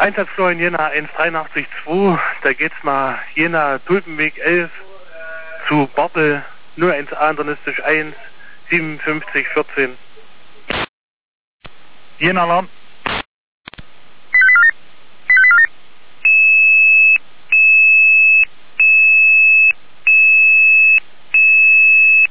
Einsatzflor in Jena 183-2, da geht's nach Jena Tulpenweg 11 zu Bartel 01A internistisch 1 5714. Jena Alarm.